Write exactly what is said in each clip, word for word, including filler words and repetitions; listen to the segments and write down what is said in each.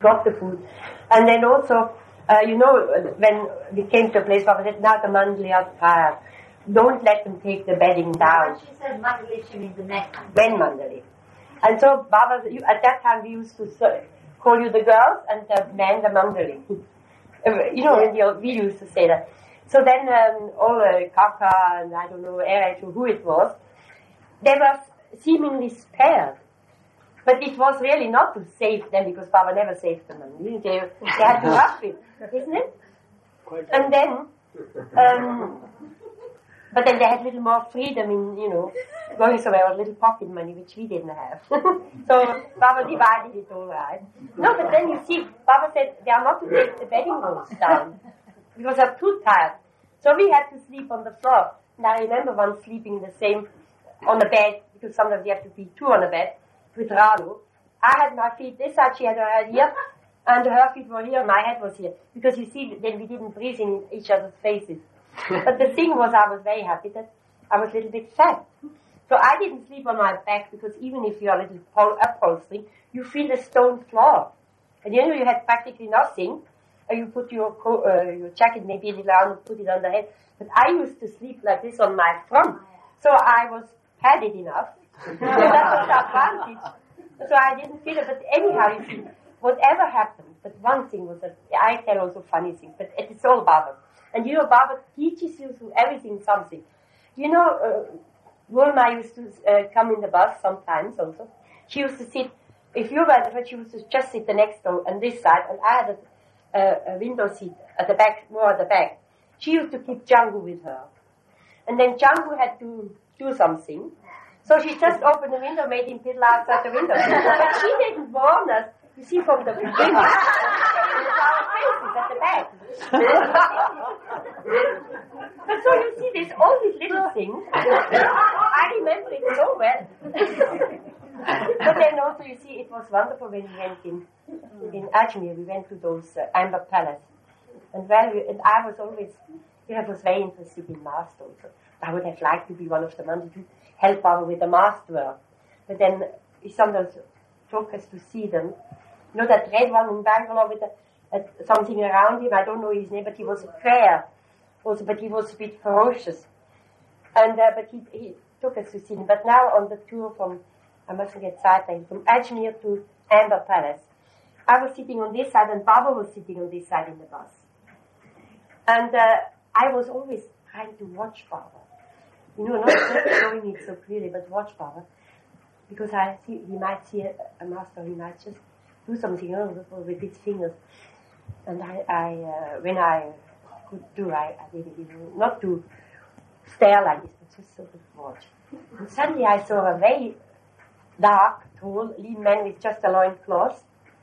drop the food. And then also, uh, you know, when we came to a place, Baba said, now the mandali are tired. Don't let them take the bedding down. When she said mandali, she means the neck. Men mandali. And so, Baba, you, at that time we used to call you the girls and the men the mandali. You know, yeah. we used to say that. So then um, all uh, Kaka and I don't know, Erich, who it was, they were seemingly spared. But it was really not to save them, because Baba never saved them. They, they had to rush it, isn't it? And then, um, but then they had a little more freedom in, you know, going somewhere with little pocket money, which we didn't have. So Baba divided it all right. No, but then you see, Baba said they are not to take the bedding rolls down, because they're too tired. So we had to sleep on the floor. And I remember once sleeping the same on the bed, because sometimes you have to be two on the bed, with Radu. I had my feet this side, she had her head here, and her feet were here, my head was here. Because you see, then we didn't breathe in each other's faces. But the thing was, I was very happy that I was a little bit fat. So I didn't sleep on my back, because even if you are a little pol- upholstery, you feel the stone floor. And you know, you had practically nothing. And you put your co- uh, your jacket maybe a little down and put it on the head. But I used to sleep like this on my front. So I was padded enough. So that was the advantage. So I didn't feel it. But anyhow, you see, whatever happened, but one thing was that I tell also funny things, but it's all Baba. And you know, Baba teaches you through everything something. You know, uh, Wilma used to uh, come in the bus sometimes also. She used to sit, if you were there, she used to just sit the next door on this side, and I had a, a, a window seat at the back, more at the back. She used to keep Django with her. And then Django had to do something. So she just opened the window, made him piddle outside the window. But she didn't warn us, you see, from the beginning. Our faces at the back. But so you see, there's all these little things. I remember it so well. But then also, you see, it was wonderful when we went in, in Ajmer, we went to those uh, Amber Palace. And, well, and I was always, you know, I was very interested in master also. I would have liked to be one of the monks to help Baba with the master work. But then he sometimes took us to see them. You know that red one in Bangalore with the, uh, something around him, I don't know his name, but he was fair also, but he was a bit ferocious. And uh, but he, he took us to see him. But now on the tour from, I mustn't get sidetracked, from Ajmer to Amber Palace, I was sitting on this side and Baba was sitting on this side in the bus. And uh, I was always trying to watch Baba. You know, not showing it so clearly, but watch Baba. Because I see, he might see a, a master, he might just do something you know, with his fingers. And I, I uh, when I could do, I, I did it, you know, not to stare like this, but just sort of watch. And suddenly I saw a very dark, tall, lean man with just a loincloth.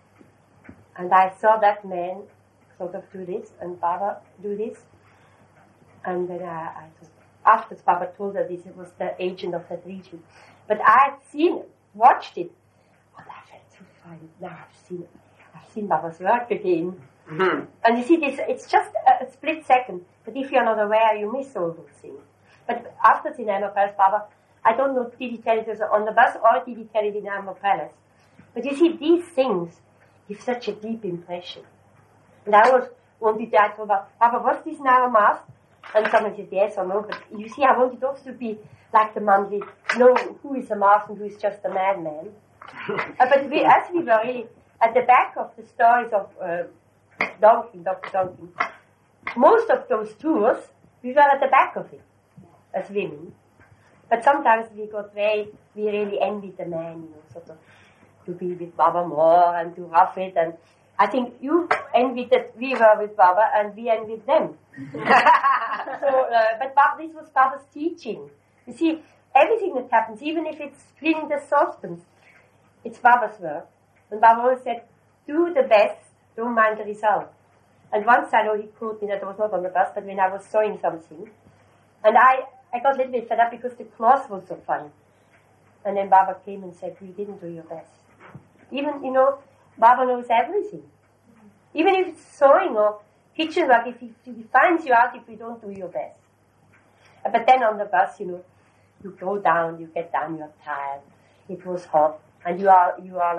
And I saw that man sort of do this, and Baba do this. And then I, I thought, after Baba told her this, it was the agent of that region. But I had seen it, watched it. Oh, I felt so fine. Now I've seen it. I've seen Baba's work again. Mm-hmm. And you see, this, it's just a, a split second. But if you're not aware, you miss all those things. But after the Amber Palace, Baba, I don't know, did he tell it on the bus or did he tell it in Amber Palace? But you see, these things give such a deep impression. And I always wanted to ask Baba, Baba, was this now a mask? And someone said yes or no, but you see, I wanted also to be like the monthly, know who is a master and who is just a madman. uh, but we, as we were really at the back of the stories of uh, Donkin, Doctor Donkin, most of those tours, we were at the back of it, as women. But sometimes we got very, we really envied the man, you know, sort of, to be with Baba more and to rough it. And I think you envied that we were with Baba and we envied them. so, uh, but Baba, this was Baba's teaching. You see, everything that happens, even if it's cleaning the saucepans, it's Baba's work. And Baba always said, do the best, don't mind the result. And once I know he quoted me that I was not on the bus, but when I was sewing something, and I, I got a little bit fed up because the cloth was so funny. And then Baba came and said, you didn't do your best. Even, you know, Baba knows everything. Even if it's sewing or kitchen work, if he, if he finds you out if you don't do your best. But then on the bus, you know, you go down, you get down, you're tired. It was hot, and you are you are like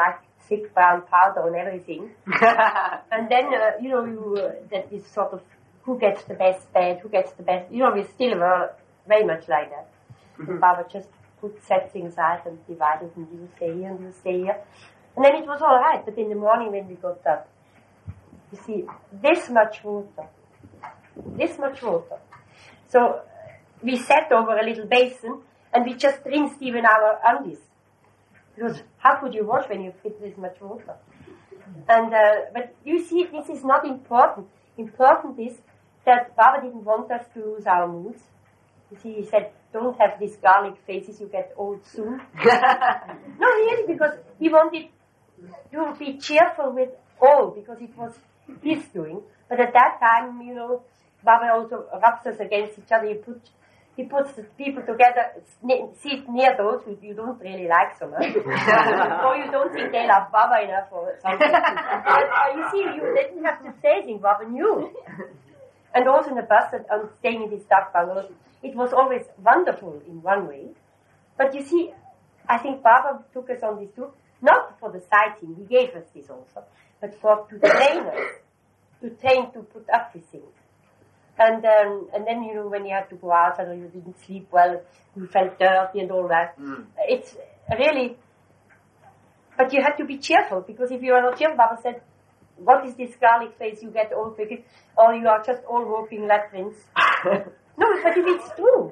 thick brown powder and everything. And then, uh, you know, you, uh, that is sort of who gets the best bed, who gets the best, you know, we still were very much like that. Mm-hmm. Baba just put set things out and divided, and you stay here and you stay here. And then it was all right, but in the morning when we got up, you see, this much water, this much water. So we sat over a little basin and we just rinsed even our undies. Because how could you wash when you fit this much water? And uh, but you see, this is not important. Important is that Baba didn't want us to lose our moods. You see, he said, don't have these garlic faces, you get old soon. No, really, because he wanted to be cheerful with all, because it was his doing. But at that time, you know, Baba also rubs us against each other. He put He puts the people together, sit near those who you don't really like so much. Or you don't think they love Baba enough or something. But, uh, you see, you didn't have to say anything, Baba knew. And also in the bus and um, staying in this dark bungalow, it was always wonderful in one way. But you see, I think Baba took us on this tour, not for the sightseeing, he gave us this also, but for to train us, to train to put up with things. And um, and then, you know, when you had to go out and you didn't sleep well, you felt dirty and all that. Mm. It's really, but you had to be cheerful, because if you are not cheerful, Baba said, what is this garlic face, you get all wicked, or you are just all walking latrines. No, but if it's true.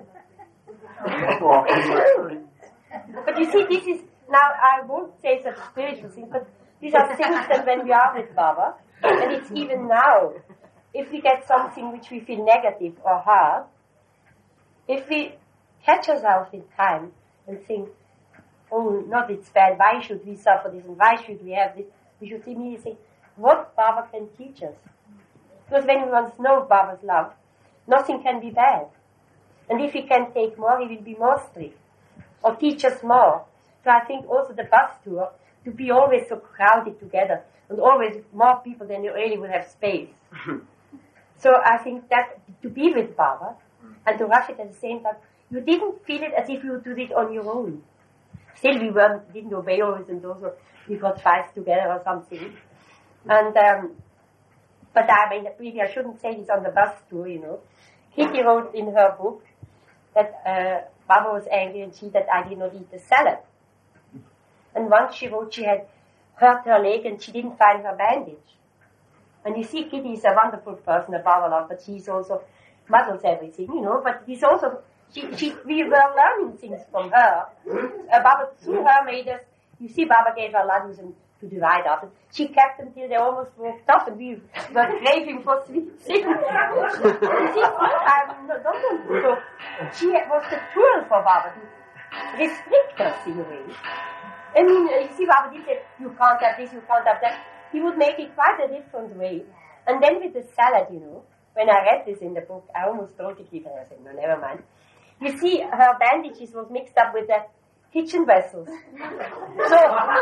It's true. But you see, this is, now I won't say such spiritual things, but these are things that when we are with Baba, and it's even now, if we get something which we feel negative or hard, if we catch ourselves in time and think, oh, not it's bad, why should we suffer this and why should we have this, we should immediately think, what Baba can teach us. Because when we once know Baba's love, nothing can be bad. And if he can take more, he will be more strict or teach us more. So I think also the bus tour, to be always so crowded together and always more people than you really would have space. So I think that to be with Baba and to rush it at the same time, you didn't feel it as if you did it on your own. Still, we weren't, didn't obey always, and those were, we got fights together or something. And um, but I mean, maybe I shouldn't say this on the bus tour, you know. Kitty wrote in her book that uh, Baba was angry and she that I did not eat the salad. And once she wrote she had hurt her leg and she didn't find her bandage. And you see, Kitty is a wonderful person, a Baba love, but she's also muddles everything, you know. But he's also, she, she, we were learning things from her. Uh, Baba, through her, made us, you see, Baba gave her ladus and to divide up. And she kept until they almost walked off, and we were craving for sweet things. You see, I'm not, don't, don't, so she was the tool for Baba to restrict us in a way. I mean, you see, Baba did say, you can't have this, you can't have that. He would make it quite a different way. And then with the salad, you know, when I read this in the book, I almost wrote it even. I said, no, never mind. You see, her bandages was mixed up with the kitchen vessels. So,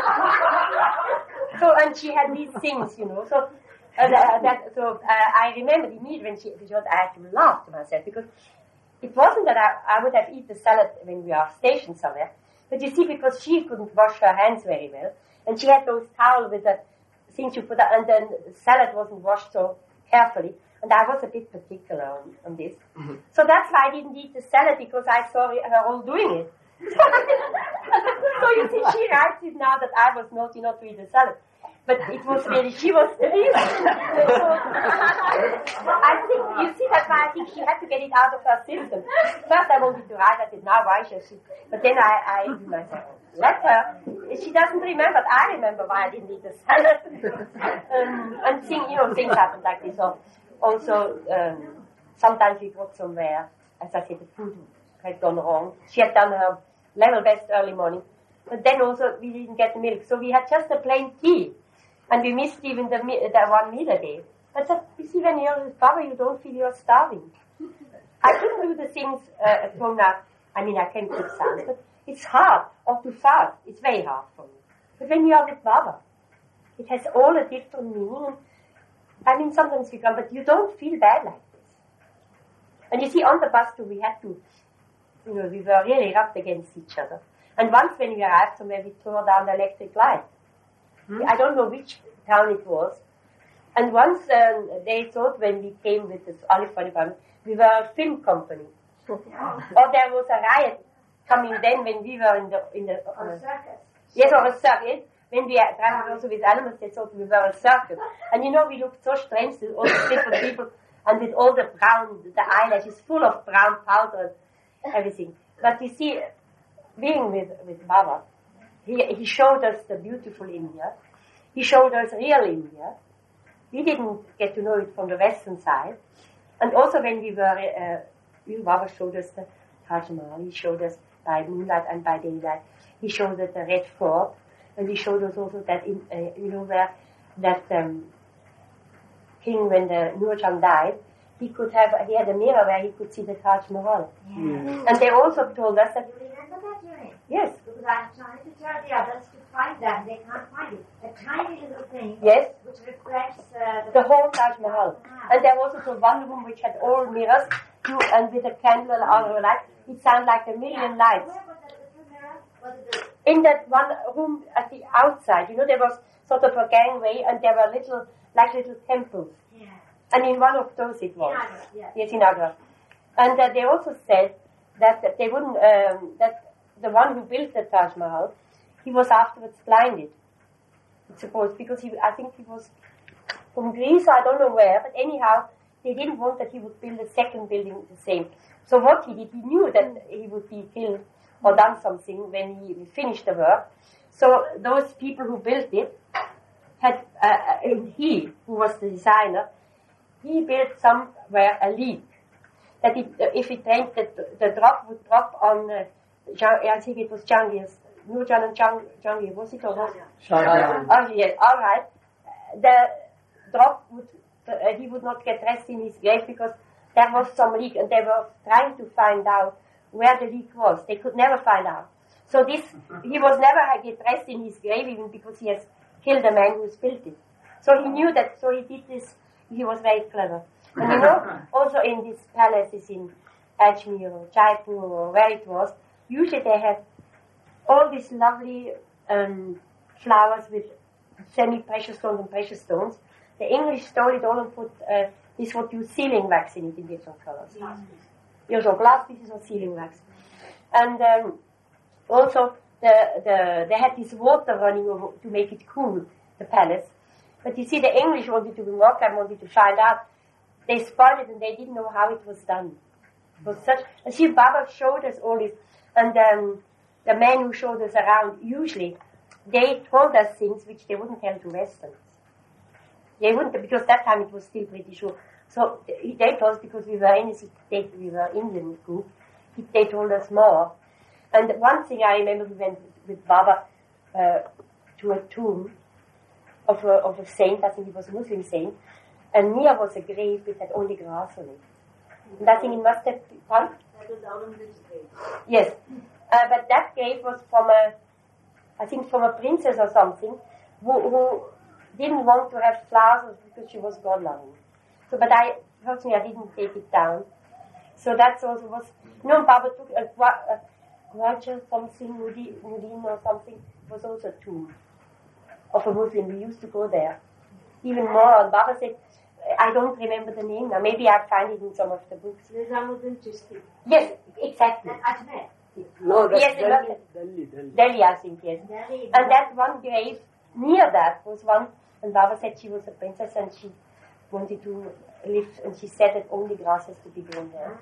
so and she had these things, you know. So, uh, that, so uh, I remembered immediately when she, she was, I had to laugh to myself, because it wasn't that I, I would have eaten the salad when we are stationed somewhere. But you see, because she couldn't wash her hands very well, and she had those towels with the things you put out, and then the salad wasn't washed so carefully, and I was a bit particular on, on this. Mm-hmm. So that's why I didn't eat the salad, because I saw her all doing it. So you see, she writes it now that I was naughty not to eat the salad. But it was really, she was the reason. So, I think, you see, that's why I think she had to get it out of her system. First I wanted to write, I said, now why should she? But then I, I do myself, let her. She doesn't remember, but I remember why I didn't eat the salad. um, and thing, you know, things happen like this. So also, um, sometimes we got somewhere, as I said, the food had gone wrong. She had done her level best early morning. But then also we didn't get the milk. So we had just a plain tea. And we missed even the, the one meal a day. But so, you see, when you're with Baba, you don't feel you're starving. I couldn't do the things uh, at home now. I mean, I can cook sounds, but it's hard. Or to fast, it's very hard for me. But when you are with Baba, it has all a different meaning. I mean, sometimes we come, but you don't feel bad like this. And you see, on the bus too, we had to, you know, we were really rubbed against each other. And once when we arrived somewhere, we tore down the electric light. Hmm? I don't know which town it was. And once um, they thought when we came with this Olive Funny Family, we were a film company. Or there was a riot coming then when we were in the... in the uh, Or a circus. Yes, or a circus. When we traveled also with animals, they thought we were a circus. And you know, we looked so strange with all the different people and with all the brown, the eyelashes full of brown powder and everything. But you see, being with, with Baba, he, he showed us the beautiful India. He showed us real India. We didn't get to know it from the western side. And also when we were, uh, Baba showed us the Taj Mahal. He showed us by moonlight and by daylight. He showed us the Red Fort. And he showed us also that, in, uh, you know, where that um, king, when the Nurjan died, he could have, he had a mirror where he could see the Taj Mahal. Yeah. Mm. And they also told us that... You remember that, Jimmy? Yes. Because I'm trying to tell the others to find that, they can't find it. A tiny little thing. Yes. Which reflects uh, the... The whole Taj Mahal. Ah. And there was also one room which had all mirrors, too, and with a candle and all the light. It sounded like a million yeah. lights. Where was that little mirror? Was it the... In that one room at the outside, you know, there was sort of a gangway and there were little, like little temples. Yeah. And in one of those it was. In Agra, yeah. Yes, in Agra. And uh, they also said that, that they wouldn't, um, that the one who built the Taj Mahal, he was afterwards blinded, it's supposed, because he, I think he was from Greece, I don't know where, but anyhow, they didn't want that he would build a second building the same. So what he did, he knew that he would be killed or done something when he finished the work. So those people who built it had, uh, and he, who was the designer, he built somewhere a leak. That it, uh, if it rained, the, the drop would drop on, uh, Jean, I think it was Jahangir, Nurjan and Jahangir, was it or was it? Shah Oh, yes, all right. The drop would, uh, he would not get rest in his grave because there was some leak and they were trying to find out where the leak was. They could never find out. So this, he was never get rest in his grave even because he has killed the man who built it. So he knew that, so he did this, he was very clever. And you know, also in these palaces in Ajmer or Jaipur or where it was, usually they have all these lovely um, flowers with semi-precious stones and precious stones. The English stole it all and put, uh, this what you sealing wax in it in different colors. Yeah, so glass pieces or sealing wax. And um, also the, the, they had this water running over to make it cool, the palace. But you see, the English wanted to work and wanted to find out. They spoiled it and they didn't know how it was done. It was such, and see, Baba showed us all this. And um, the men who showed us around, usually, they told us things which they wouldn't tell to Westerns. They wouldn't, because that time it was still pretty sure. So they told us, because we were in state, we were Indian group, they told us more. And one thing I remember, we went with Baba uh, to a tomb of a, of a saint, I think he was a Muslim saint, and near was a grave which had only grass on it. And I think it must have been, pardon? That was Aurangzeb's grave. Yes. Uh, but that grave was from a, I think from a princess or something, who, who didn't want to have flowers because she was God-loving. So, but I, personally, I didn't take it down. So that's also was, you know, Baba took a, a Raja something, Mudin or something, was also a tomb of a Muslim. We used to go there. Even more, and Baba said, I don't remember the name now. Maybe I'll find it in some of the books. Yes, exactly. Ajmer. No, that's Yes, Delhi, it Delhi, Delhi. Delhi, I think, yes. Delhi. And that one grave, near that, was one, and Baba said she was a princess and she wanted to live, and she said that only grass has to be grown there.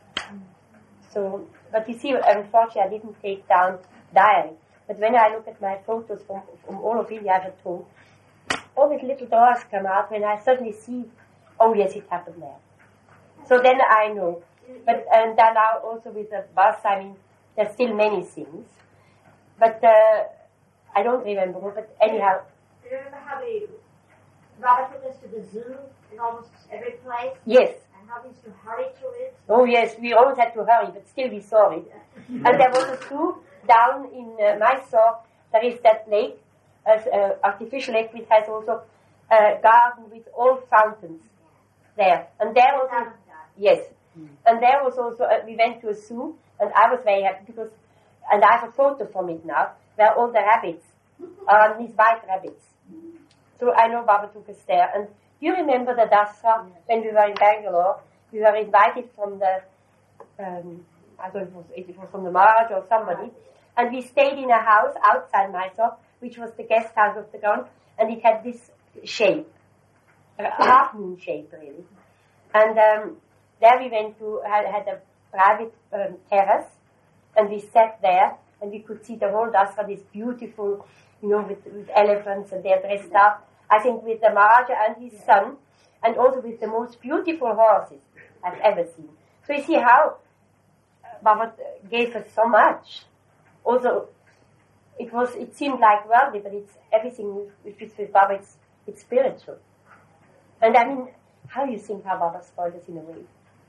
So, but you see, unfortunately, I didn't take down diary. But when I look at my photos from, from all of India, I have told, all these little doors come out when I suddenly see, oh yes, it happened there. So then I know. But and then now also with the bus, I mean, there's still many things. But uh, I don't remember. But anyhow. Do you remember how the Baba took us to the zoo in almost every place? Yes. And how we used to hurry to it? Oh yes, we always had to hurry, but still we saw it. And there was a zoo down in uh, Mysore. There is that lake, an uh, artificial lake, which has also a garden with all fountains there. And there was, yes. And there was also, uh, we went to a zoo, and I was very happy because, and I have a photo from it now, where all the rabbits on these white rabbits. So I know Baba took us there. And do you remember the Dasra when we were in Bangalore? We were invited from the, um, I don't know if it was from the Maharaj or somebody, and we stayed in a house outside Mysore, which was the guest house of the ground, and it had this shape, a half moon shape really. And um, there we went to, had, had a private um, terrace, and we sat there, and we could see the whole Dasra, this beautiful, you know, with, with elephants, and they're dressed up, I think with the Maharaja and his son, and also with the most beautiful horses I've ever seen. So you see how Baba gave us so much. Also, it was, it seemed like worldly, but it's everything which is with Baba, it's, it's spiritual. And I mean, how you think how Baba spoiled us in a way.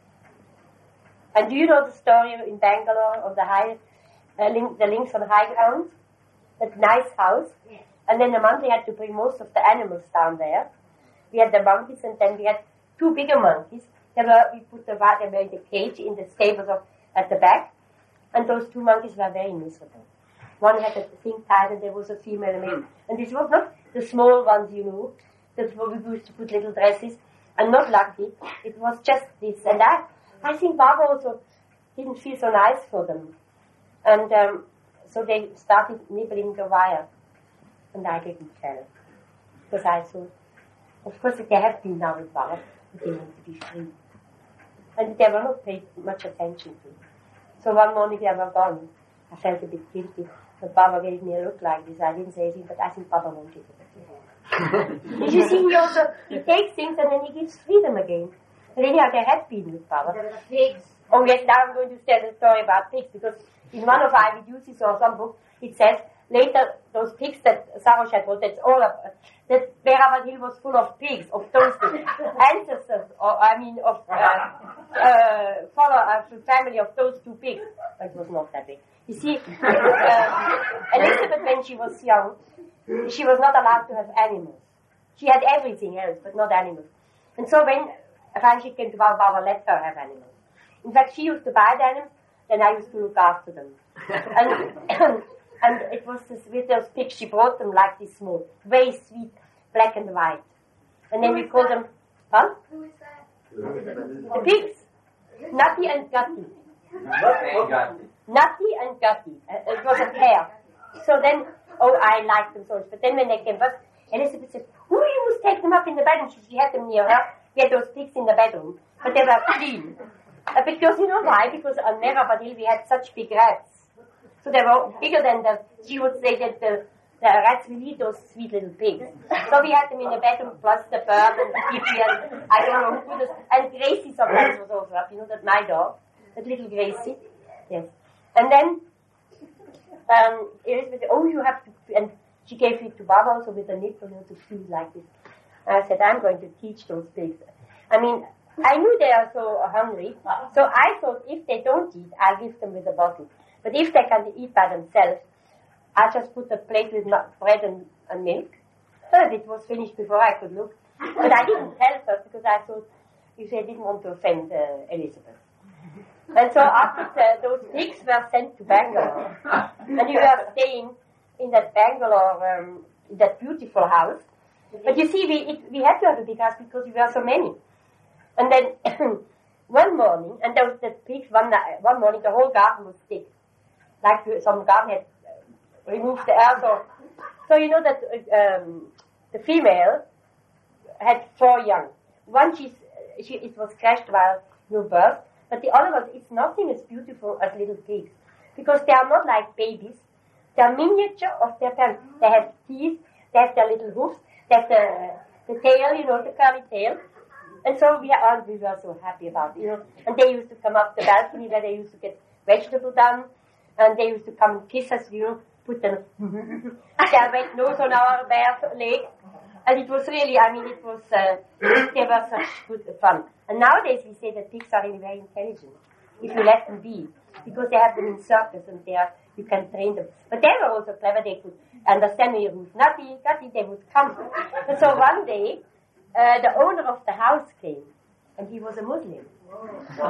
And do you know the story in Bangalore of the high, uh, link, the links on high ground? That nice house. Yes. And then the monkey had to bring most of the animals down there. We had the monkeys, and then we had two bigger monkeys. They were, we put the, they made the cage in the stables of, at the back. And those two monkeys were very miserable. One had a thing tied, and there was a female and male. And this was not the small ones, you know. That's what we used to put little dresses. And not lucky. It was just this. And I, I think Baba also didn't feel so nice for them. And um, so they started nibbling the wire. And I didn't tell. Because I thought, of course, they have been now with Baba, but they want to be free. And they were not paid much attention to. So one morning they were gone. I felt a bit guilty. But Baba gave me a look like this. I didn't say anything, but I think Baba wanted it. Did you see, he also, he takes things and then he gives freedom again. Really, they had been with Baba. There were pigs. Oh yes, now I'm going to tell the story about pigs, because in one of our reduces or some book, it says, later, those pigs that Saroshat wrote, that's all of, that Behrabat Hill was full of pigs, of those ancestors, or I mean, of, uh, uh, follow, uh, family of those two pigs. It was not that big. You see, uh, Elizabeth, when she was young, she was not allowed to have animals. She had everything else, but not animals. And so when Ranjit came to Baba, Baba let her have animals. In fact, she used to buy the animals, then I used to look after them. and, and it was this, with those pigs, she brought them like this small, very sweet, black and white. And then Who we called them, huh? Who is that? The pigs. Nati and Gatti. Nati and Gatti. Uh, it was a pair. So then, oh, I liked them so much. But then when they came back, Elizabeth said, who used to take them up in the bedroom? She, she had them near her. We had those pigs in the bedroom. But they were clean. Uh, because you know why? Because on Mehrabad Hill we had such big rats. So they were bigger than the, she would say that the, the rats will eat those sweet little pigs. So we had them in the bedroom plus the bird and the Pippi and I don't know who was, and Gracie sometimes was also up, you know, that my dog, that little Gracie. Yes. And then, um, Elizabeth said, oh, you have to, and she gave it to Baba also with a nipple, you know, to feed like this. And I said, I'm going to teach those pigs. I mean, I knew they are so hungry, so I thought if they don't eat, I'll give them with a bottle. But if they can eat by themselves, I just put a plate with bread and, and milk. But it was finished before I could look. But I didn't tell her because I thought, you say I didn't want to offend uh, Elizabeth. And so after the, those pigs were sent to Bangalore, and we were staying in that Bangalore, um, in that beautiful house. But you see, we it, we had to have a big house because we were so many. And then one morning, and there was the pigs, one, one morning the whole garden was sick. Like some garden had removed the earth. Or, so you know that um, the female had four young. One, she's, she, it was crashed while no birth. But the other ones, it's nothing as beautiful as little pigs. Because they are not like babies. They are miniature of their parents. They have teeth, they have their little hoofs, they have the, the tail, you know, the curly tail. And so we are, we were so happy about it, you know. And they used to come up the balcony where they used to get vegetables done. And they used to come and kiss us, you know, put them, their wet nose on our bare legs. And it was really, I mean, it was, uh, they were such good fun. And nowadays we say that pigs are really very intelligent, if you let them be. Because they have them in circus and they are, you can train them. But they were also clever, they could understand when you move Nati, Nati, they would come. And so one day, uh, the owner of the house came, and he was a Muslim.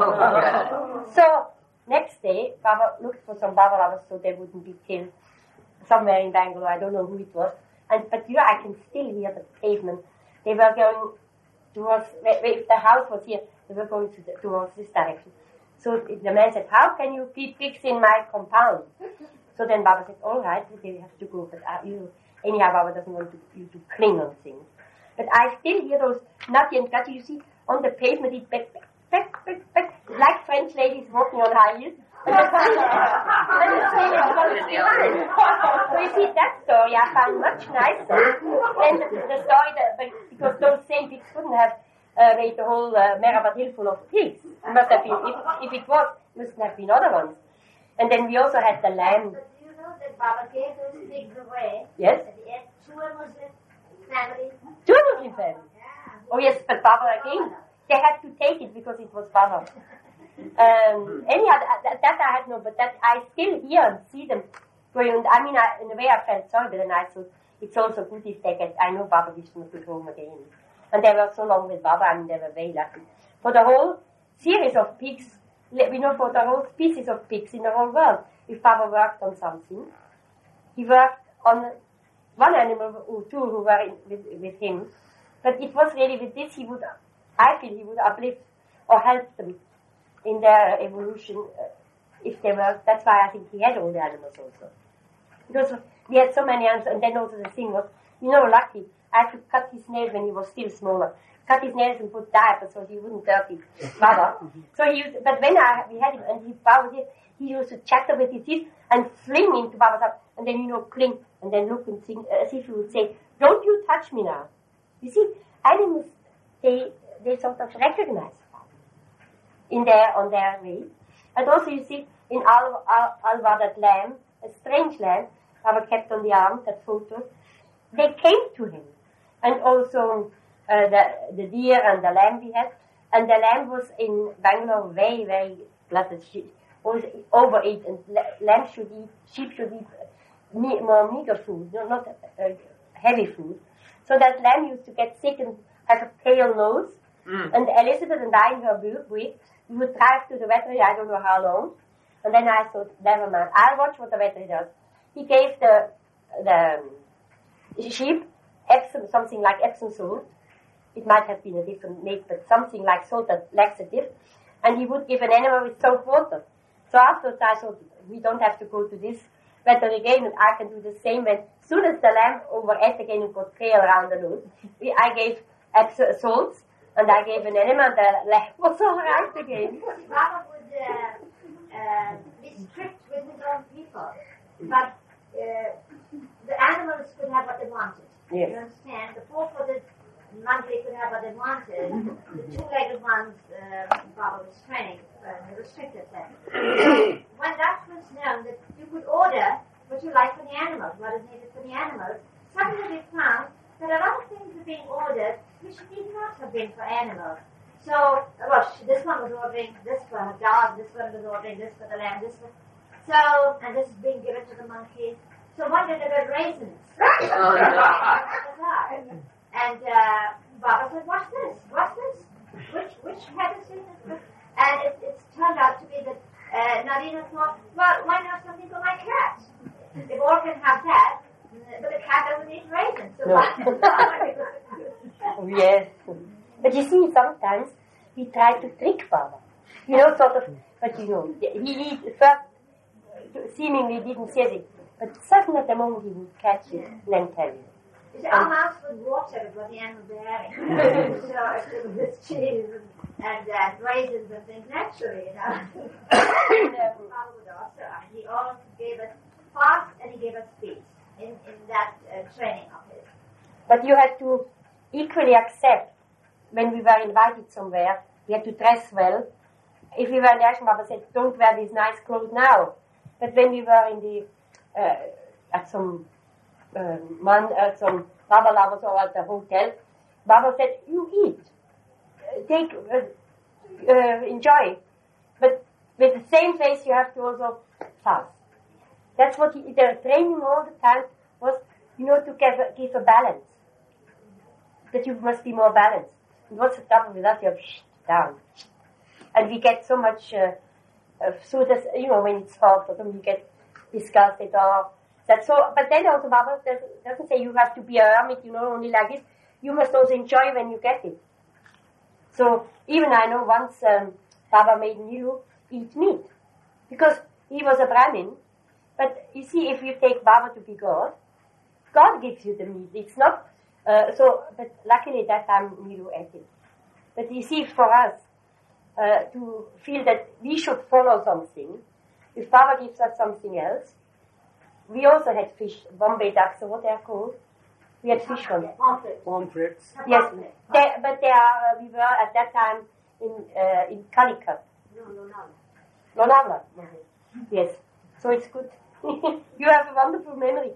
So, next day, Baba looked for some Baba lovers so they wouldn't be killed. somewhere in Bangalore. I don't know who it was. And but you know, I can still hear the pavement. They were going towards, if the house was here, they were going to the, towards this direction. So the man said, how can you keep pigs in my compound? So then Baba said, all right, they have to go, but uh, you, anyhow, Baba doesn't want to, you to cling on things. But I still hear those Nati and Kati, you see, on the pavement, it back, back, back, back, like French ladies walking on high heels. And the same is going behind. So you see, that story I found much nicer than the, the story that, because those same pigs couldn't have uh, made the whole uh, Merabat Hill full of pigs. It must have been, if, if it was, it must have been other ones. And then we also had the lamb. But do you know that Baba gave those pigs away? Yes. At the end, two of them was the family. Two Muslim families. Yeah. Oh yes, but Baba again, they had to take it because it was Baba. Um, anyhow, that, that I had no, but that I still hear and see them going on. I mean, I, in a way I felt sorry, but then I thought it's also good if they get, I know Baba wished them to go home again. And they were so long with Baba, I mean, they were very lucky. For the whole series of pigs, we know for the whole species of pigs in the whole world, if Baba worked on something, he worked on one animal or two who were in, with, with him, but it was really with this he would, I feel he would uplift or help them in their evolution, uh, if they were, that's why I think he had all the animals also. Because we had so many animals, and then also the thing was, you know, lucky, I had to cut his nails when he was still smaller. Cut his nails and put diapers so he wouldn't dirty Baba. So he used, but when I, we had him, and he, Baba did, he used to chatter with his teeth and fling into Baba's up, and then, you know, cling, and then look and sing, uh, as if he would say, don't you touch me now. You see, animals, they, they sort of recognize in their, on their way. And also you see, in Al, Al, Alva, that lamb, a strange lamb, Baba kept on the arm, that photo, they came to him. And also uh, the, the deer and the lamb we had. And the lamb was in Bangalore very, very glutted. She always overeat, and lamb should eat, sheep should eat me, more meager food, not, not uh, heavy food. So that lamb used to get sick and have a pale nose. Mm. And Elizabeth and I in her week, we would drive to the veterinary, I don't know how long. And then I thought, never mind, I'll watch what the veterinary does. He gave the the sheep Epsom, something like Epsom salt. It might have been a different make, but something like salt that laxative. And he would give an animal with soap water. So afterwards I thought, we don't have to go to this veterinary again, and I can do the same. When as soon as the lamb overate again and got pale around the nose, we, I gave Epsom salts. And I gave an animal, and the lamb was all right again. Baba would uh, uh, be strict with his own people, but uh, the animals could have what they wanted. Yes. You understand? The four-footed monkey could have what they wanted. The two-legged ones, uh, Baba was training, uh, restricted them. So when that was known, that you could order what you like for the animals, what is needed for the animals, suddenly we found that a lot of things were being ordered which need not have been for animals. So, well, this one was ordering this for her dog, this one was ordering this for the lamb, this for... So, and this is being given to the monkey. So one day they were raisins. Oh, no. And uh, Baba said, what's this? What's this? Which which head is this? And it, it's turned out to be that uh, Narina thought, well, why not something for my cat? If all can have that, but the cat doesn't eat raisins. So no. Yes. But you see, sometimes we try to trick Baba. You know, sort of, but you know, he, he first seemingly didn't say it, but suddenly at the moment he would catch it and then tell you. You see, our house would water with what the animals were having. So this cheese and uh, raisins and things naturally, you know. And uh, Baba would also, he always gave us fast and he gave us speed in, in that uh, training of his. But you had to equally accept, when we were invited somewhere, we had to dress well. If we were in the Ashram, Baba said, don't wear these nice clothes now. But when we were in the, uh, at some, uh, man, at some Baba lovers or at the hotel, Baba said, you eat, uh, take, uh, uh, enjoy. But with the same face, you have to also fast. That's what he, the training all the time was, you know, to give a, give a balance. That you must be more balanced. And what's the trouble with that? You have shh, down. And we get so much, uh, uh, so that, you know, when it's hot, or we get disgusted, or That's so, but then also Baba doesn't, doesn't say you have to be a hermit, you know, only like this. You must also enjoy when you get it. So even I know once um, Baba made Nilu eat meat because he was a Brahmin. But you see, if you take Baba to be God, God gives you the meat. It's not uh, so. But luckily that time Nilu ate it. But you see, for us uh, to feel that we should follow something, if Baba gives us something else. We also had fish, Bombay ducks, or what they are called. We had fish from Pomfrets. Yes, they, but they are. Uh, we were at that time in uh, in Calicut. No, no, no. Lonavala. Yes, so it's good. You have a wonderful memory.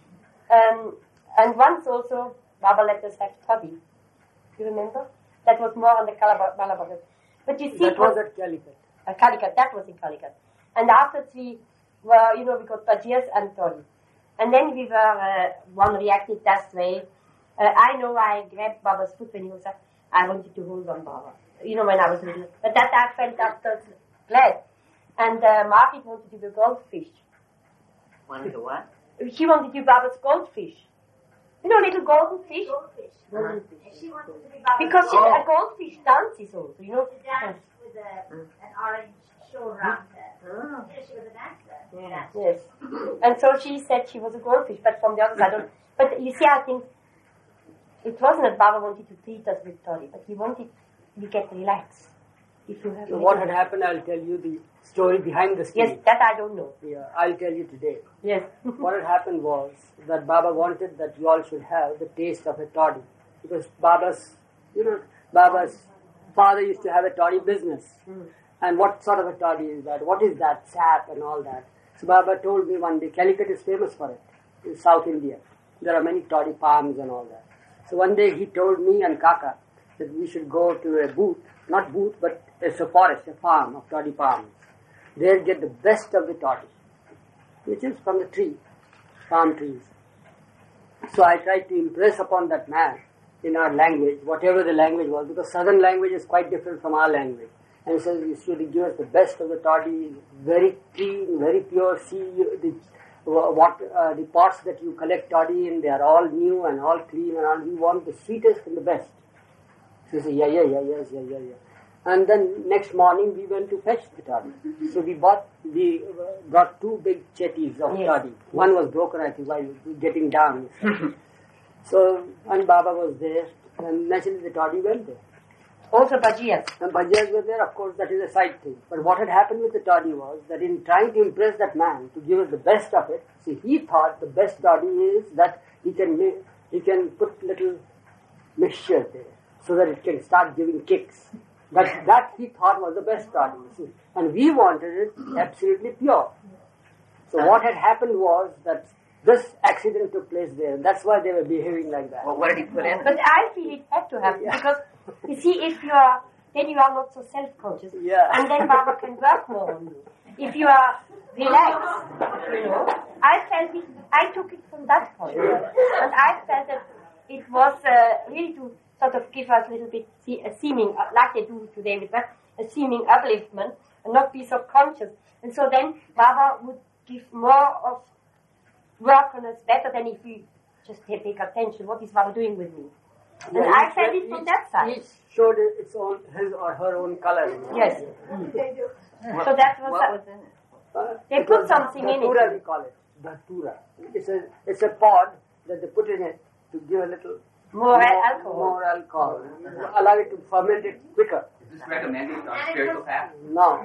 Um, and once also, Baba let us have toddy. You remember? That was more on the Calabar. But you see, that was at Calicut. Uh, Calicut. That was in Calicut. And after we. Well, you know, we got bhajias and toddy. And then we were, uh, one reacted that way. Uh, I know I grabbed Baba's foot when he was like, I wanted to hold on Baba. You know, when I was little. But that I felt after glad. And uh, Margaret wanted to be a goldfish. Wanted to what? She wanted to be Baba's goldfish. You know, little golden fish? Goldfish. Golden And fish. she wanted to be Baba's Because she, Oh. a goldfish dances also, you know. to dance with a, an orange shawl around her. Oh. Yeah, she was a dancer. Yeah. Yes. And so she said she was a goldfish, but from the other side. don't- But you see, I think it wasn't that Baba wanted to treat us with toddy, but he wanted we get relaxed. If you have So a what little- had happened, I'll tell you the story behind the Yes, scene. that I don't know. Yeah, I'll tell you today. Yes. What had happened was that Baba wanted that you all should have the taste of a toddy. Because Baba's, you know, Baba's father used to have a toddy business. Mm. And what sort of a toddy is that? What is that? Sap and all that. So Baba told me one day, Calicut is famous for it, in South India. There are many toddy palms and all that. So one day he told me and Kaka that we should go to a booth, not booth, but it's a forest, a farm of toddy palms. There get the best of the toddy, which is from the tree, palm trees. So I tried to impress upon that man in our language, whatever the language was, because southern language is quite different from our language. And so he should give us the best of the toddy, very clean, very pure. See you, the what uh, the pots that you collect toddy in, they are all new and all clean and all. We want the sweetest and the best. So he said, yeah, yeah, yeah, yes, yeah, yeah, yeah. And then next morning we went to fetch the toddy. So we bought, we uh, got two big chetties of Yes. toddy. One was broken, I think, while getting down. So, and Baba was there, and naturally the toddy went there. Also bhajias. And bhajias were there, of course, that is a side thing. But what had happened with the toddy was that in trying to impress that man to give us the best of it, see, he thought the best toddy is that he can ma- he can put little mixture there so that it can start giving kicks. That that he thought was the best toddy. See. And we wanted it absolutely pure. So what had happened was that this accident took place there. And that's why they were behaving like that. Well, what did he put in? But I feel it had to happen Yeah. because you see, if you are, then you are not so self-conscious, Yeah. and then Baba can work more on you. If you are relaxed, you know, I felt it. I took it from that point, and I felt that it was uh, really to sort of give us a little bit see, a seeming, uh, like they do today with that, a seeming upliftment, and not be so conscious. And so then Baba would give more of work on us better than if we just take attention. What is Baba doing with me? And Yeah, I each- felt it from each- that side. Each showed its own, his or her own color. you know. Yes. So that was, What a, was in it? Uh, They it put was something in it. Datura, we call it. Datura. It's a, it's a pod that they put in it to give a little more alcohol. more alcohol. Allow it to ferment it quicker. Is this recommended on spiritual path? No.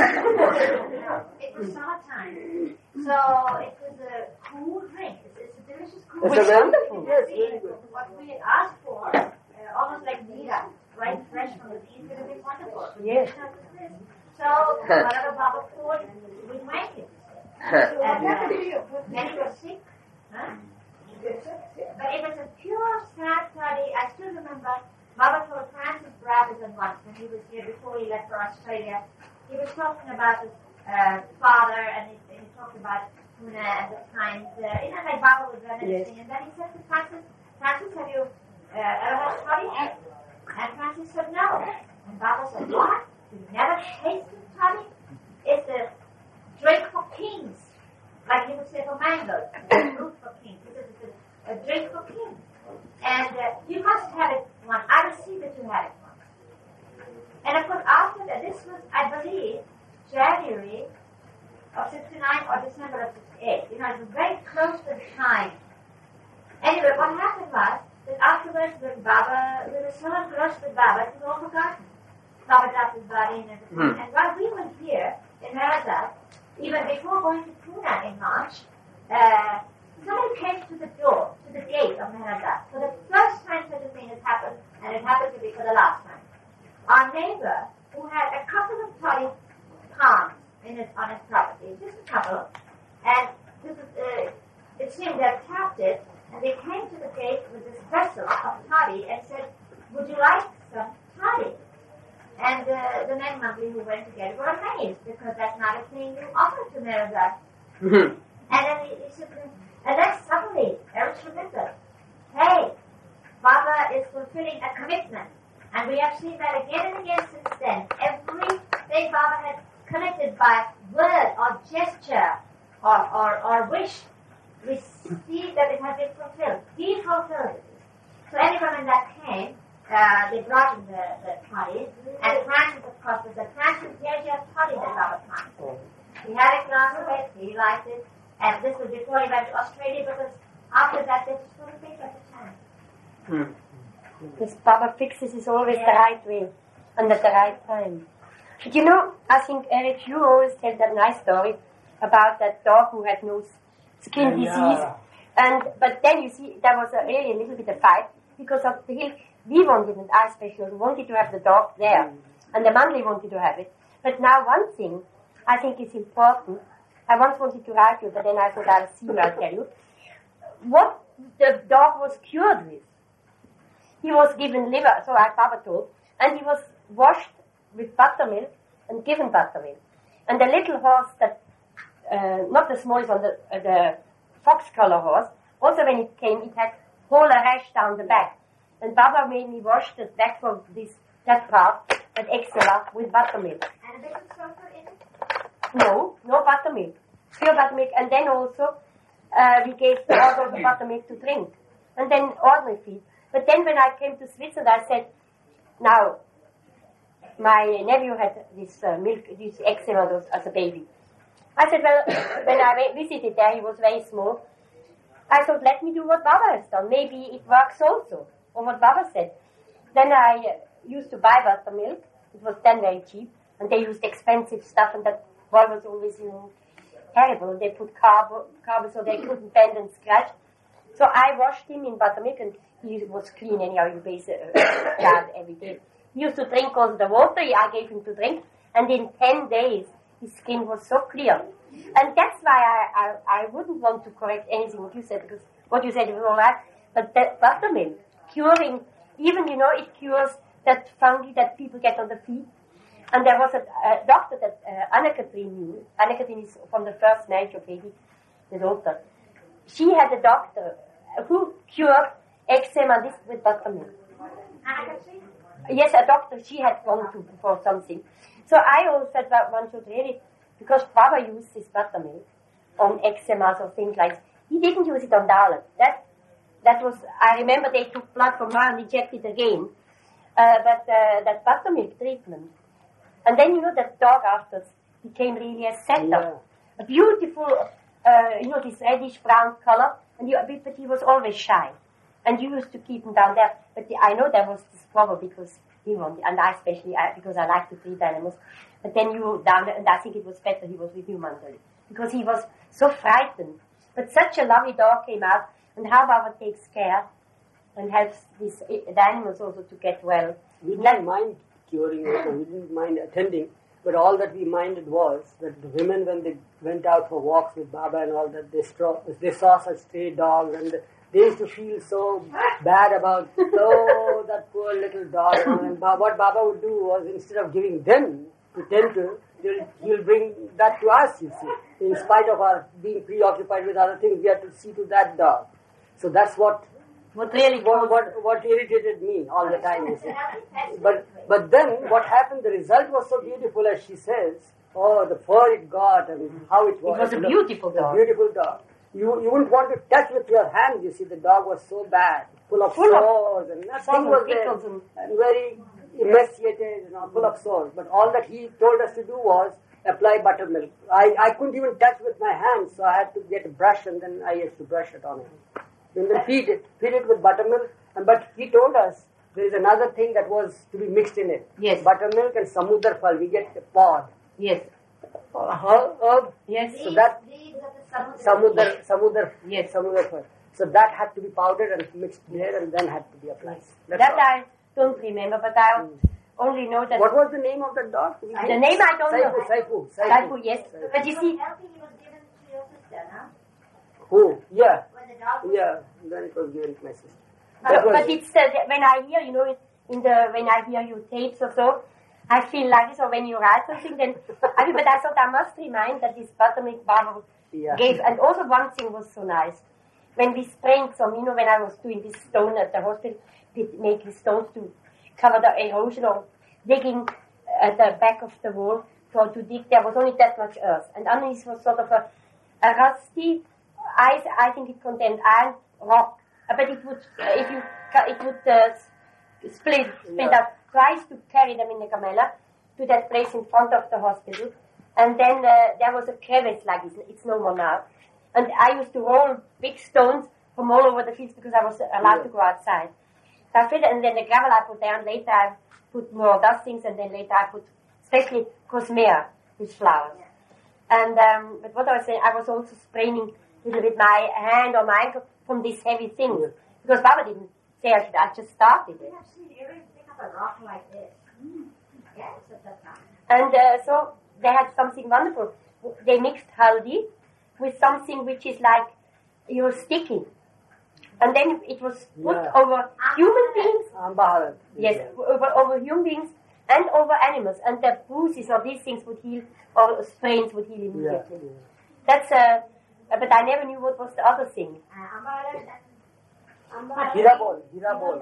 It was summertime, so it was a cool drink. It's, it's a delicious cool It's drink. a wonderful. Yes, See, very good. what we had asked for, uh, almost like Nira, right fresh from the beans, would have been wonderful. Yes. So, whatever Baba poured, we drank it. And uh, then he was sick. Huh? But it was a pure sad toddy. I still remember Baba told Francis Brabazon once when he was here before he left for Australia. He was talking about his uh, father and he, and he talked about Pune and the times. Uh, you know, like Baba was reminiscing. And then he said to Francis, Francis, have you uh, ever had toddy? And Francis said, no. And Baba said, what? You've never tasted toddy? It's a drink for kings. like you would say for mangoes, fruit for kings, this is a, a drink for kings. And uh, you must have it once. I will see that you have it once. And of course, after that, this was, I believe, January of sixty-nine or December of sixty-eight. You know, it was very close to the time. Anyway, what happened was that afterwards, when Baba, we were so engrossed with Baba, it was all forgotten. Baba Das' body and everything. Mm. And while we were here in Maharajah, even before going to Pune in March, uh, somebody came to the door, to the gate of Maharajah. For the first time such a thing has happened, and it happened to be for the last time. Our neighbor, who had a couple of toddy palms in his, on his property, just a couple, and this is, uh, it seemed they had tapped it, and they came to the gate with this vessel of toddy and said, would you like some toddy? And uh, the men monthly who went to get it were amazed, because that's not a thing you offer to Maharajah. And then he, he said, and then suddenly, Eric remembered, hey, Baba is fulfilling a commitment. And we have seen that again and again since then. Everything Baba had committed by word or gesture or, or, or wish, we see that it has been fulfilled. He fulfilled it. So anyone when that came, uh, they brought in the, the toddy. And Francis, of course, was the Francis Georgia toddy that Baba planted. He had a glass of it, he liked it. And this was before he went to Australia, because after that they just couldn't take at the time. Hmm. This Baba fixes is always yeah. the right way and at the right time. But you know, I think, Eric, you always tell that nice story about that dog who had no skin yeah. disease. And but then you see, there was a, really a little bit of fight because of the hill. We wanted, and I especially wanted to have the dog there, mm. and the monthly wanted to have it. But now one thing I think is important. I once wanted to write you, but then I thought I'll see you, I'll tell you. What the dog was cured with. He was given liver, so I Baba told, and he was washed with buttermilk and given buttermilk. And the little horse that, uh, not the smallest one, the, uh, the fox color horse, also when it came, it had whole rash down the back. And Baba made me wash the back from this, that part, that eczema, with buttermilk. And a bit of sulfur in it? No, no buttermilk. Pure buttermilk. And then also, uh, we gave all of the buttermilk to drink. And then ordinary feed. But then when I came to Switzerland, I said, now, my nephew had this uh, milk, this eczema as a baby. I said, well, when I visited there, he was very small. I thought, let me do what Baba has done. Maybe it works also, or what Baba said. Then I uh, used to buy buttermilk. It was then very cheap. And they used expensive stuff, and that boy was always, you know, terrible. They put carb, carb so they couldn't bend and scratch. So I washed him in buttermilk, and he was clean anyhow. You bathe a child every day. He used to drink also the water I gave him to drink, and in ten days his skin was so clear. And that's why I, I, I wouldn't want to correct anything what you said, because what you said was all right. But that buttermilk, curing, even, you know, it cures that fungi that people get on the feet. And there was a, a doctor that uh, Anna-Katrine knew. Anna-Katrine is from the first marriage of baby, the daughter. She had a doctor who cured eczema this with buttermilk. Anna-Katrine? Yes, a doctor she had gone to for something. So I always said that one should really, because Baba used this buttermilk on eczema or things like that. He didn't use it on Dalit. That that was, I remember they took blood from her and injected again. Uh, but uh, that buttermilk treatment. And then, you know, that dog after became really a setter. Yeah. A beautiful, uh, you know, this reddish-brown color. And you, but he was always shy. And you used to keep him down there. But the, I know there was this problem because he wanted, and I especially, I, because I like to treat animals. But then you down there, and I think it was better he was with you, Mandali. Because he was so frightened. But such a lovely dog came out, and how Baba takes care and helps these, the animals also to get well. We didn't mind curing also, we didn't mind attending, but all that we minded was that the women, when they went out for walks with Baba and all that, they, straw, they saw such stray dogs, and they used to feel so bad about, oh, that poor little dog. And what Baba would do was, instead of giving them to tend to, he'll, he'll bring that to us, you see. In spite of our being preoccupied with other things, we had to see to that dog. So that's what What really, what, what, what irritated me all the time, you see. But, But then what happened, the result was so beautiful, as she says. Oh, the fur it got and how it was. It was a beautiful dog. Beautiful dog. You, you wouldn't want to touch with your hand, you see, the dog was so bad, full of Full of sores and nothing sores was and there, pickles and- and very emaciated, you know, full of sores. But all that he told us to do was apply buttermilk. I, I couldn't even touch with my hands, so I had to get a brush and then I used to brush it on him. Then they feed it, feed it with buttermilk, and but he told us there is another thing that was to be mixed in it. Yes. Buttermilk and samudar phal, we get a pod. Yes. Uh, herb, herb. Yes. So that Leaves of the samudra. samudar, samudar, Yes. samudar phal. So that had to be powdered and mixed there and then had to be applied. That's That all. I don't remember, but I only know that What was the name of the dog? the name I don't Saifu, know. Saifu, Saifu. Saifu, yes. But you It see, was healthy, it was given to your sister, no? Who? Yeah, When the dog was yeah. Then it was given to my sister. but, That was but it's uh, when I hear, you know, in the when I hear you tapes or so, I feel like this. Or when you write something, then I mean, but I thought I must remind that this buttermilk Barbara Yeah. gave. And also one thing was so nice when we sprained some. You know, when I was doing this stone at the hospital, we make these stones to cover the erosion or digging at the back of the wall for to dig. There was only that much earth, and underneath was sort of a, a rusty. I I think it contained iron rock, uh, but it would uh, if you cu- it would uh, s- split split Yeah. up. So I used to carry them in the camella to that place in front of the hospital, and then uh, there was a crevice like this. It's no more now, and I used to roll big stones from all over the fields because I was allowed Yeah. to go outside. So I filled it, and then the gravel I put there, and later I put more dustings, and then later I put especially cosmea with flowers. And um, but what I was saying, I was also spraining a little bit my hand or my ankle from these heavy things Yeah. because Baba didn't say I should. I just started it. You have seen earrings pick up a rock like this. Yes, at that time. And uh, so they had something wonderful. They mixed haldi with something which is like you're sticking. And then it was put Yeah. over human beings. Ambaharat. Yes, over, over human beings and over animals. And the bruises or these things would heal, or sprains would heal Yeah. immediately. That's, uh, but I never knew what was the other thing. Uh, Ambarat and Ambarat. Hirabol, Hirabol.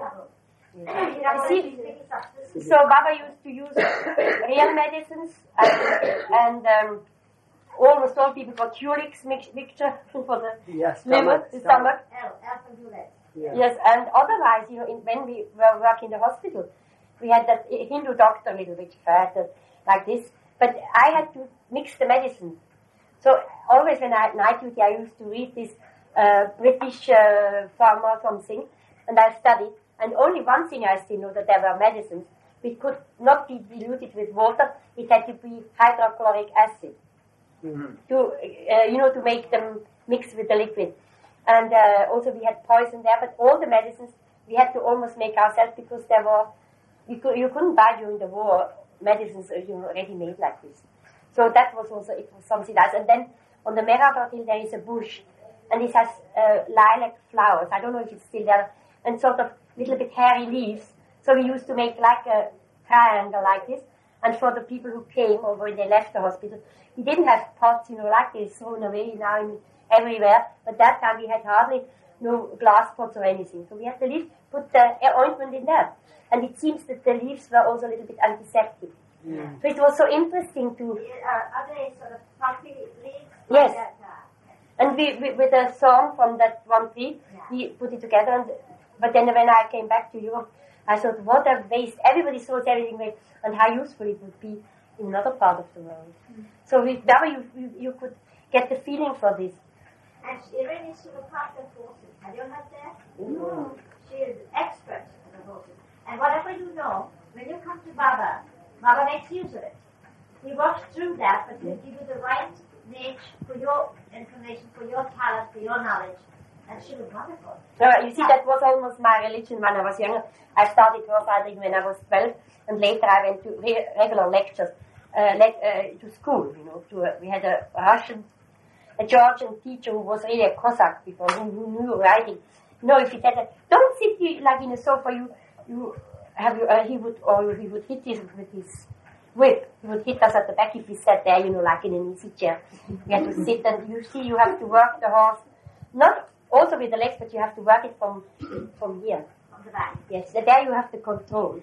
Hirabol See- is sticky substance. So Baba used to use real medicines and, and um, almost all people got Curix mix, mixture for the Yes, liver, the stomach. L, L from Juliet. Yeah. Yes, and otherwise, you know, in, when we were working in the hospital, we had that Hindu doctor, a little bit fat, uh, like this. But I had to mix the medicine. So always when I had night duty, I used to read this uh, British uh, pharma something, and I studied. And only one thing I still know, that there were medicines which could not be diluted with water. It had to be hydrochloric acid Mhm. to, uh, you know, to make them mix with the liquid. And uh, also we had poison there, but all the medicines we had to almost make ourselves because there were, you, could, you couldn't buy during the war medicines, uh, you know, ready-made like this. So that was also, it was something else. And then on the Merabar Hill there is a bush, and it has uh, lilac flowers. I don't know if it's still there, and sort of little bit hairy leaves. So we used to make like a triangle like this. And for the people who came or when they left the hospital, we didn't have pots, you know, like this thrown away now in, everywhere. But that time we had hardly no glass pots or anything. So we had the leaves, put the ointment in there. And it seems that the leaves were also a little bit antiseptic. Mm. So it was so interesting to, Uh, are they sort of puffy leaves? Yes. Like that, uh, and we, we with a song from that one tree, we put it together. And but then when I came back to Europe, I thought, what a waste. Everybody throws everything away, and how useful it would be in another part of the world. Mm. So with Baba, you, you, you could get the feeling for this. And Irene is to look after horses. Have you heard that? No. She is expert on the horses. And whatever you know, when you come to Baba, Baba makes use of it. He works through that, but he'll give you the right niche for your information, for your talent, for your knowledge. And she was wonderful. So you see, that was almost my religion when I was younger. I started horse riding when I was twelve, and later I went to re- regular lectures, uh, le- uh, to school, you know. To, uh, we had a Russian, a Georgian teacher who was really a Cossack before, who, who knew riding. You know, if he said, don't sit here like in a sofa, you, you have, you, uh, he would, or he would hit us with his whip. He would hit us at the back if we sat there, you know, like in an easy chair. We had to sit, and you see, you have to work the horse, not also with the legs, but you have to work it from from here. From the back. Yes, so there you have the control.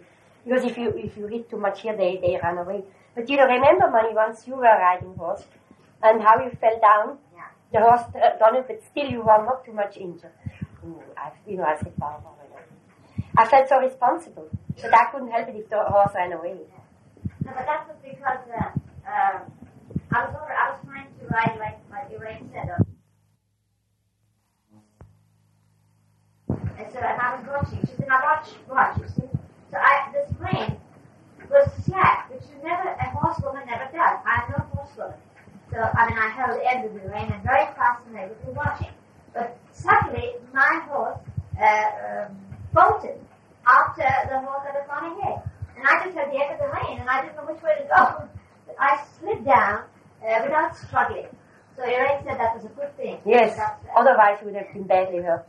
Because if you if you read too much here, they, they run away. But you know, remember, Money, once you were riding horse, and how you fell down, Yeah. the horse uh, done it, but still you were not too much injured. Ooh, I, you know, I said, wow, wow, wow. I felt so responsible, but I couldn't help it if the horse ran away. No, but that was because uh, uh, I was over, I was trying to ride like like Elaine said. Uh, and so and I was watching. She said, "Now watch, watch." You see, so I the spring was slack, which you never a horsewoman never does. I'm no horsewoman, so I mean I held the end of the rein and very fascinated with watching. But suddenly my horse uh, um, bolted after the horse had gone ahead. And I just had the end of the rein, and I didn't know which way to go. But I slid down uh, without struggling. So Elaine said that was a good thing. Yes, That's, uh, otherwise you would have been badly hurt.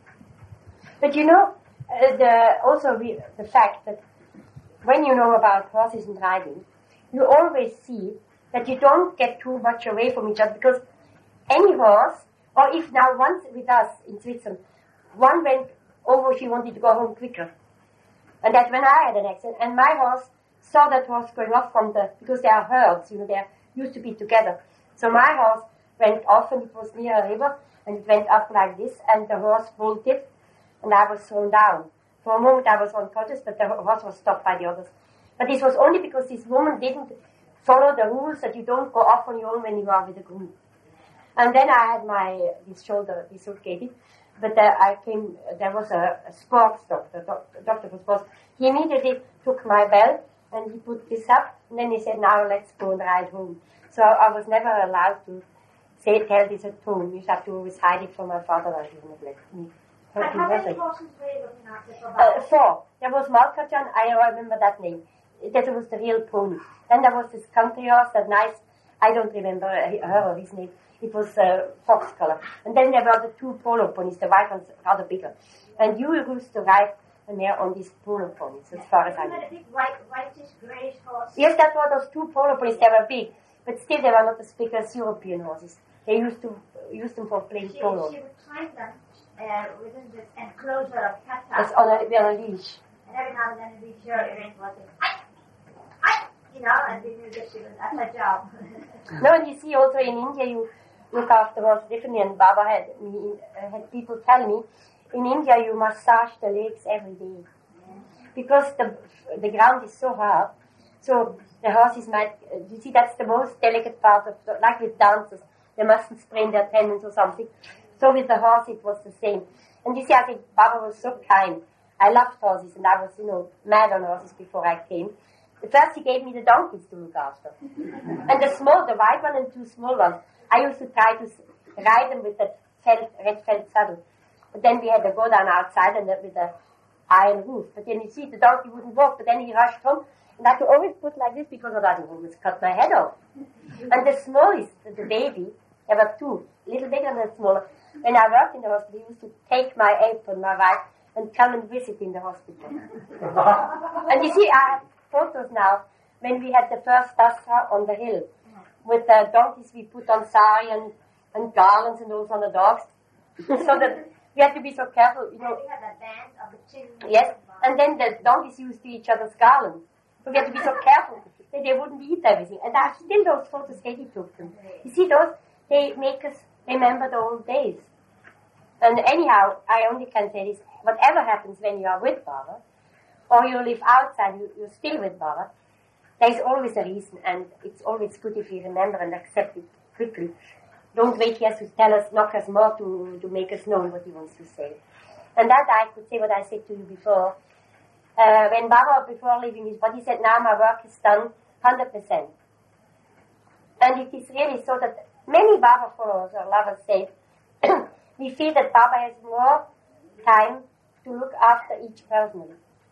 But you know, uh, the, also re- the fact that when you know about horses and riding, you always see that you don't get too much away from each other, because any horse, or if now once with us in Switzerland, one went over, she wanted to go home quicker. And that when I had an accident, and my horse saw that horse going off from the, because they are herds, you know, they used to be together. So my horse went off, and it was near a river, and it went up like this, and the horse bolted, and I was thrown down. For a moment I was unconscious, but the horse was stopped by the others. But this was only because this woman didn't follow the rules that you don't go off on your own when you are with a group. And then I had my, this shoulder dislocated. But uh, I came, there was a, a sports doctor, doc, doctor for sports. He immediately took my belt and he put this up, and then he said, now let's go and ride home. So I was never allowed to say, tell this at home. You have to always hide it from my father, or he wouldn't let me. and hurt me how many nothing. horses were you looking after for Uh, Baba? four. There was Malkajan, I remember that name. That was the real pony. Then there was this country horse, that nice, I don't remember her or his name. It was uh, fox color. And then there were the two polo ponies, the white ones rather bigger. And you used to ride and they're on these polo ponies, as far as I You know. had a big white, whitish, greyish horse. Yes, that were those two polo ponies. They were big, but still they were not as big as European horses. They used to use them for playing She, polo. she would time them uh, within this enclosure of cat It's on a, on a leash. And every now and then it'd be sure Elaine was saying, I, I, you know, and we knew that she was, that's her job. No, and you see also in India you look after horses differently, and Baba had me, uh, had people tell me, in India you massage the legs every day. Because the the ground is so hard, so the horses might, uh, you see that's the most delicate part of, the, like with dancers, they mustn't sprain their tendons or something. So with the horse it was the same. And you see, I think Baba was so kind. I loved horses, and I was, you know, mad on horses before I came. First he gave me the donkeys to look after. And the small, the white one and two small ones, I used to try to ride them with that felt, red felt saddle. But then we had to go down outside and the, with the iron roof. But then you see, the donkey wouldn't walk, but then he rushed home. And I had to always put like this because otherwise he would cut my head off. And the smallest, the baby, there were two, a little bigger than the smaller. When I worked in the hospital, he used to take my apron, my wife, and come and visit in the hospital. And you see, I have photos now when we had the first Dasra on the hill. With the donkeys we put on sari and, and garlands and those on the dogs. So that we had to be so careful, you know. We had a band of the children. Yes, and then the donkeys used to each other's garlands. So we had to be so careful that they wouldn't eat everything. And I have still those photos Katie took them. You see those, they make us remember the old days. And anyhow, I only can say this, whatever happens when you are with Baba, or you live outside, you, you're still with Baba, there is always a reason, and it's always good if you remember and accept it quickly. Don't wait, he has to tell us, knock us more to, to make us know what he wants to say. And that I could say what I said to you before. Uh, when Baba, before leaving his body, said, now my work is done one hundred percent. And it is really so that many Baba followers or lovers say, we feel that Baba has more time to look after each personally.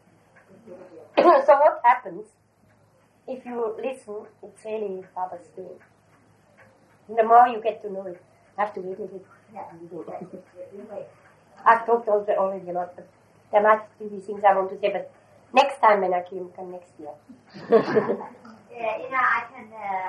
So what happens? If you listen, it's really Baba's doing. The more you get to know it, I have to wait a little bit. Yeah. I've talked also already a lot, but there might be things I want to say, but next time when I come, come next year. Yeah, you know, I can uh,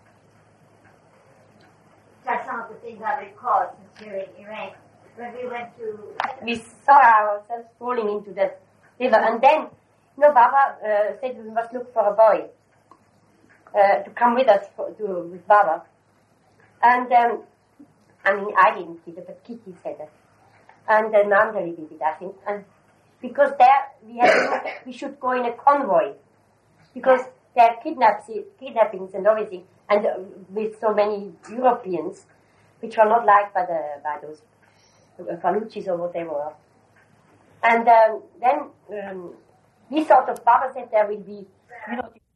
tell some of the things I recall since we were in Iran. When we went to... We saw ourselves falling into that river, and then No, Baba uh, said we must look for a boy uh, to come with us for, to, with Baba. And, um, I mean, I didn't see it, but Kitty said it. And uh, Nandali did it, I think. And because there, we, had to look, we should go in a convoy. Because there are kidnaps, kidnappings and everything, and uh, with so many Europeans, which were not liked by, the, by those uh, Fanuccis or whatever. And um, then um, we thought of Baba said there will be, you know,